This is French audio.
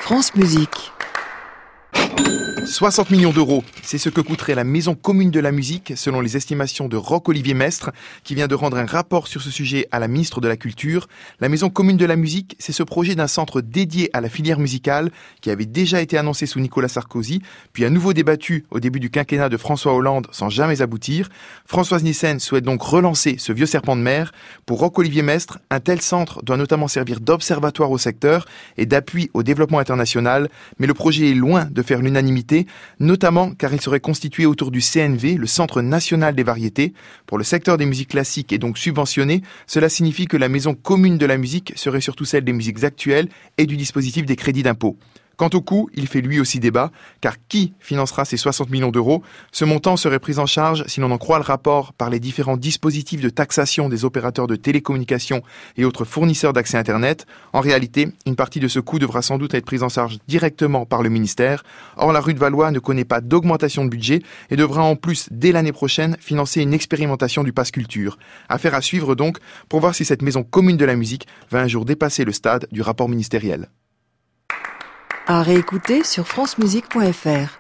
France Musique. 60 millions d'euros, c'est ce que coûterait la Maison commune de la musique, selon les estimations de Roch-Olivier Mestre, qui vient de rendre un rapport sur ce sujet à la ministre de la Culture. La Maison commune de la musique, c'est ce projet d'un centre dédié à la filière musicale, qui avait déjà été annoncé sous Nicolas Sarkozy, puis à nouveau débattu au début du quinquennat de François Hollande sans jamais aboutir. Françoise Nyssen souhaite donc relancer ce vieux serpent de mer. Pour Roch-Olivier Mestre, un tel centre doit notamment servir d'observatoire au secteur et d'appui au développement international, mais le projet est loin de faire l'unanimité, notamment car il serait constitué autour du CNV, le Centre national des variétés. Pour le secteur des musiques classiques et donc subventionné, cela signifie que la Maison commune de la musique serait surtout celle des musiques actuelles et du dispositif des crédits d'impôt. Quant au coût, il fait lui aussi débat, car qui financera ces 60 millions d'euros ? Ce montant serait pris en charge, si l'on en croit le rapport, par les différents dispositifs de taxation des opérateurs de télécommunications et autres fournisseurs d'accès Internet. En réalité, une partie de ce coût devra sans doute être prise en charge directement par le ministère. Or, la rue de Valois ne connaît pas d'augmentation de budget et devra en plus, dès l'année prochaine, financer une expérimentation du Pass Culture. Affaire à suivre donc, pour voir si cette maison commune de la musique va un jour dépasser le stade du rapport ministériel. À réécouter sur francemusique.fr.